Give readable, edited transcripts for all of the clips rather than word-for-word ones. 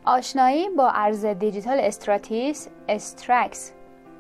آشنایی با ارز دیجیتال استراتیس استرکس.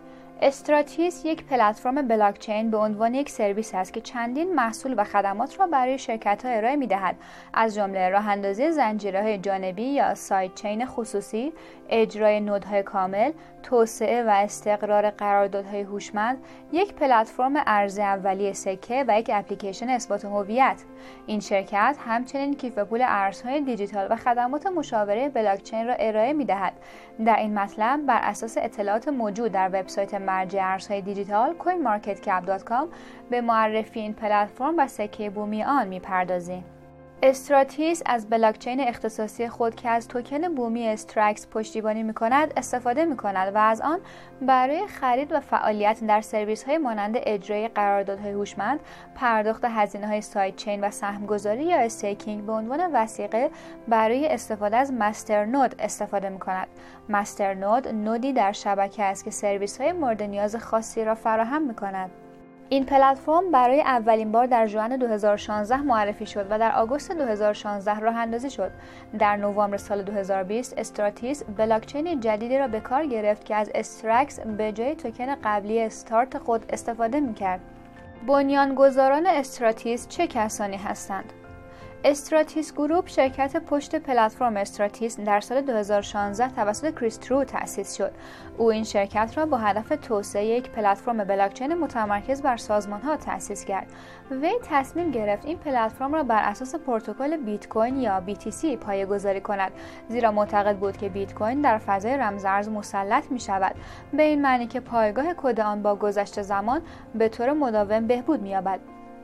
استراتیس یک پلتفرم بلاکچین به عنوان یک سرویس است که چندین محصول و خدمات را برای شرکت‌ها ارائه می‌دهد، از جمله راه‌اندازی زنجیره‌های جانبی یا ساید چین خصوصی، اجرای نودهای کامل، توسعه و استقرار قراردادهای هوشمند، یک پلتفرم ارز اولیه سکه و یک اپلیکیشن اثبات هویت. این شرکت همچنین کیف پول ارزهای دیجیتال و خدمات مشاوره بلاکچین را ارائه می‌دهد. در این مطلب بر اساس اطلاعات موجود در وبسایت مرجع ارزهای دیجیتال coinmarketcap.com به معرفی این پلتفرم و سکه بومی آن می‌پردازیم. استراتیس از بلاکچین اختصاصی خود که از توکن بومی استرکس پشتیبانی می‌کند استفاده می‌کند و از آن برای خرید و فعالیت در سرویس‌های مانند اجرای قراردادهای هوشمند، پرداخت هزینه‌های ساید چین و سهم‌گذاری یا استیکینگ به عنوان وثیقه برای استفاده از مستر نود استفاده می‌کند. مستر نود نودی در شبکه است که سرویس‌های مورد نیاز خاصی را فراهم می‌کند. این پلتفرم برای اولین بار در ژوئن 2016 معرفی شد و در آگوست 2016 راه اندازی شد. در نوامبر سال 2020 استراتیس بلاکچین جدیدی را به کار گرفت که از استرکس به جای توکن قبلی استارت خود استفاده می‌کرد. بنیانگذاران استراتیس چه کسانی هستند؟ استراتیس گروپ شرکت پشت پلتفرم استراتیس در سال 2016 توسط کریس ترو تأسیس شد. او این شرکت را با هدف توسعه یک پلتفرم بلاکچین متمرکز بر سازمان‌ها تأسیس کرد. وی تصمیم گرفت این پلتفرم را بر اساس پروتکل بیت کوین یا BTC پایه‌گذاری کند، زیرا معتقد بود که بیت کوین در فضای رمزارز مسلط می‌شود، به این معنی که پایگاه کد آن با گذشت زمان به طور مداوم بهبود می‌یابد.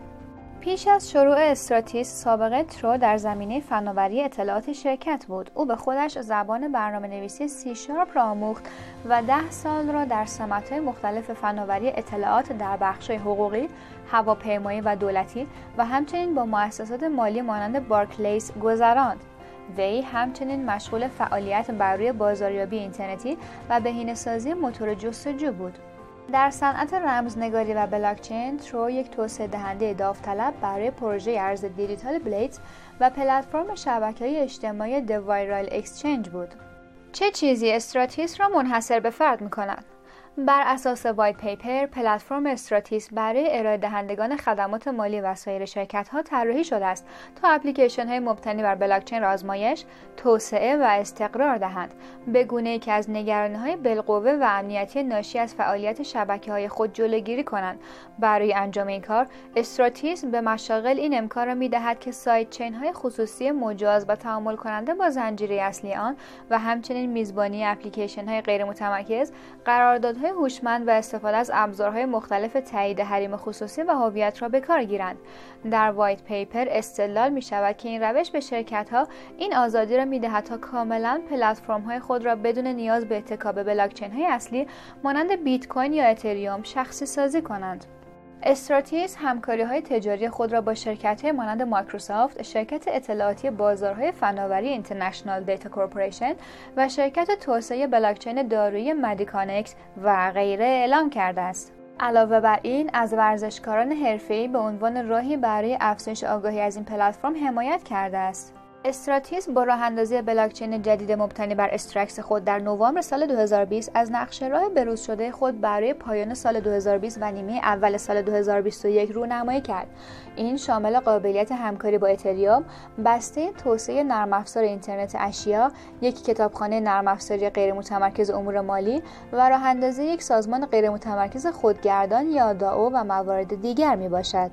پیش از شروع استراتیس سابقه ترو در زمینه فناوری اطلاعات شرکت بود. او به خودش زبان برنامه‌نویسی C# را آموخت و 10 سال را در سمت‌های مختلف فناوری اطلاعات در بخش‌های حقوقی، هواپیمایی و دولتی و همچنین با مؤسسات مالی مانند بارکلیز گذراند. وی همچنین مشغول فعالیت بر روی بازاریابی اینترنتی و بهینه‌سازی موتور جستجو بود. در صنعت رمزنگاری و بلاکچین، ترو یک توسعه دهنده داوطلب برای پروژه ارز دیجیتال بلیدز و پلتفرم شبکه‌های اجتماعی The Viral Exchange بود. چه چیزی استراتیس را منحصر به فرد می‌کند؟ بر اساس وایت پیپر، پلتفرم استراتیس برای ارائه دهندگان خدمات مالی و سایر شرکت‌ها طراحی شده است تا اپلیکیشن‌های مبتنی بر بلاکچین را آزمایش، توسعه و استقرار دهند، به گونه‌ای که از نگرانی‌های بالقوه و امنیتی ناشی از فعالیت شبکه‌های خود جلوگیری کنند. برای انجام این کار، استراتیس به مشاغل این امکان را می‌دهد که ساید چین‌های خصوصی مجاز و تعامل کننده با زنجیره اصلی آن و همچنین میزبانی اپلیکیشن‌های غیر متمرکز، قراردادهای هوشمند و استفاده از ابزارهای مختلف تایید حریم خصوصی و هویت را به کار گیرند. در وایت پیپر استدلال می شود که این روش به شرکت‌ها این آزادی را می‌دهد تا کاملاً پلتفرم‌های خود را بدون نیاز به اتکا به بلاکچین‌های اصلی مانند بیت کوین یا اتریوم شخصی سازی کنند. استراتیس همکاری‌های تجاری خود را با شرکت‌های مانند مایکروسافت، شرکت اطلاعاتی بازارهای فناوری اینترنشنال دیتا کورپوریشن و شرکت توسعه بلاکچین دارویی مدیکانکس و غیره اعلام کرده است. علاوه بر این، از ورزشکاران حرفه‌ای به عنوان راهی برای افزایش آگاهی از این پلتفرم حمایت کرده است. استراتیس با راه‌اندازی بلاکچین جدید مبتنی بر استرکس خود در نوامبر سال 2020 از نقشه راه بروز شده خود برای پایان سال 2020 و نیمه اول سال 2021 رونمایی کرد. این شامل قابلیت همکاری با اتریوم، بسته توسعه نرم افزار اینترنت اشیا، یک کتابخانه نرم افزاری غیر متمرکز امور مالی و راه‌اندازی یک سازمان غیر متمرکز خودگردان یا داو و موارد دیگر میباشد.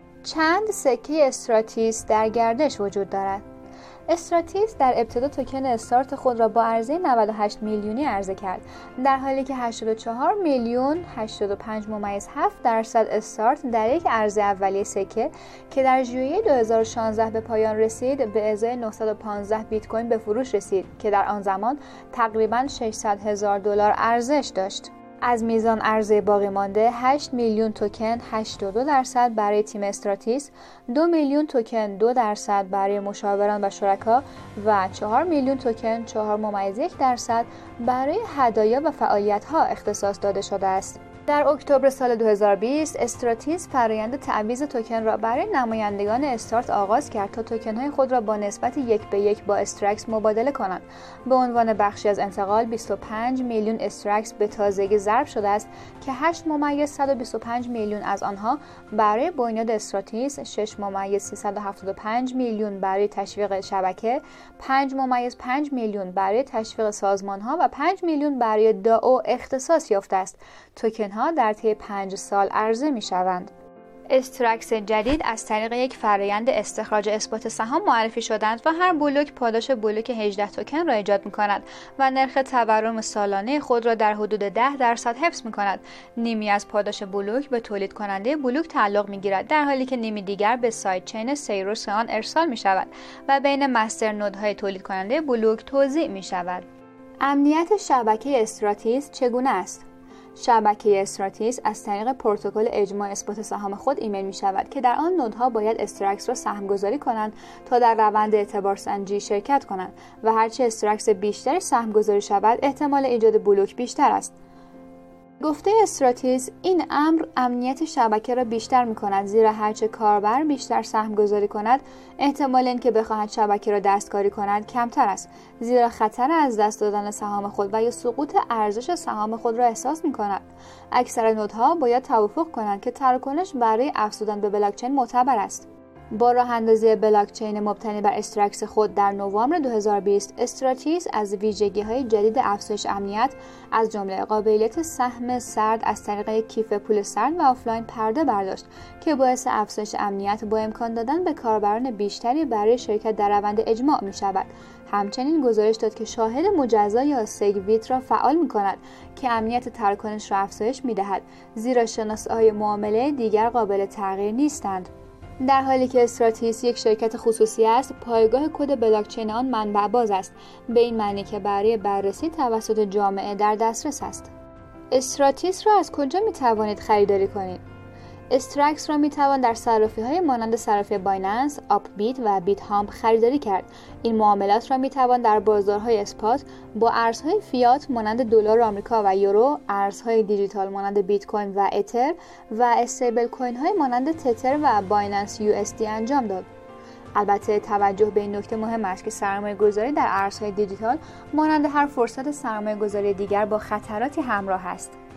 چند سکه استراتیس در گردش وجود دارد. استراتیس در ابتدا توکن استارت خود را با عرضه 98 میلیونی عرضه کرد، در حالی که 84 میلیون 85.7% استارت در یک عرضه اولیه سکه که در ژوئیه 2016 به پایان رسید به ازای 915 بیت کوین به فروش رسید که در آن زمان تقریباً $600,000 ارزش داشت. از میزان عرضه باقی مانده 8 میلیون توکن 82% برای تیم استراتیس، 2 میلیون توکن 2% برای مشاوران و شرکا و 4 میلیون توکن 4.1% برای هدایا و فعالیت‌ها اختصاص داده شده است. در اکتبر سال 2020 استراتیس فرآیند تعویض توکن را برای نمایندگان استارت آغاز کرد تا توکن‌های خود را با نسبت 1:1 با استرکس مبادله کنند. به عنوان بخشی از انتقال 25 میلیون استرکس به تازگی ضرب شده است که 8.125 میلیون از آنها برای بنیاد استراتیس، 6.375 میلیون برای تشویق شبکه، 5.5 میلیون برای تشویق سازمان‌ها و 5 میلیون برای داو اختصاص یافته است. توکن ها در طی 5 سال عرضه می شوند. استرکس جدید از طریق یک فرآیند استخراج اثبات سهام معرفی شدند و هر بلوک پاداش بلوک 18 توکن را ایجاد می کند و نرخ تورم سالانه خود را در حدود 10% حفظ می کند. نیمی از پاداش بلوک به تولید کننده بلوک تعلق می گیرد، در حالی که نیمی دیگر به ساید چین سیروس آن ارسال می شود و بین مستر نودهای تولید کننده بلوک توزیع می شود. امنیت شبکه استراتیس چگونه است؟ شبکه استراتیس از طریق پروتکل اجماع اثبات سهام خود ایمیل می شود که در آن نودها باید استرکس را سهم گذاری کنند تا در روند اعتبارسنجی شرکت کنند و هرچه استرکس بیشتری سهم گذاری شود احتمال ایجاد بلوک بیشتر است. گفته استراتیس این امر امنیت شبکه را بیشتر می کند، زیرا هرچه کاربر بیشتر سهم گذاری کند احتمال اینکه بخواهد شبکه را دستکاری کند کمتر است، زیرا خطر از دست دادن سهام خود و یا سقوط ارزش سهام خود را احساس می کند. اکثر نودها باید توافق کنند که تراکنش برای افزودن به بلاکچین معتبر است. با راه اندازی بلاکچین مبتنی بر استرکس خود در نوامبر 2020 استراتیس از ویژگی‌های جدید افزایش امنیت از جمله قابلیت سهم سرد از طریق یک کیف پول سرد و آفلاین پرده برداشت که باعث افزایش امنیت با امکان دادن به کاربران بیشتری برای شرکت در روند اجماع می شود. همچنین گزارش داد که شاهد مجزا یا سگویت را فعال می کند که امنیت تراکنش را افزایش می دهد، زیرا شناسه‌های معامله دیگر قابل تغییر نیستند. در حالی که استراتیس یک شرکت خصوصی است، پایگاه کد بلاکچین آن منبع باز است، به این معنی که برای بررسی توسط جامعه در دسترس است. استراتیس را از کجا می توانید خریداری کنید؟ استرکس را می توان در صرافی‌های مانند صرافی بایننس، آپبیت و بیت هامپ خریداری کرد. این معاملات را می توان در بازارهای اسپات با ارزهای فیات مانند دلار آمریکا و یورو، ارزهای دیجیتال مانند بیت کوین و اتر و استیبل کوین های مانند تتر و بایننس USD انجام داد. البته توجه به این نکته مهم است که سرمایه‌گذاری در ارزهای دیجیتال مانند هر فرصت سرمایه‌گذاری دیگر با خطراتی همراه است.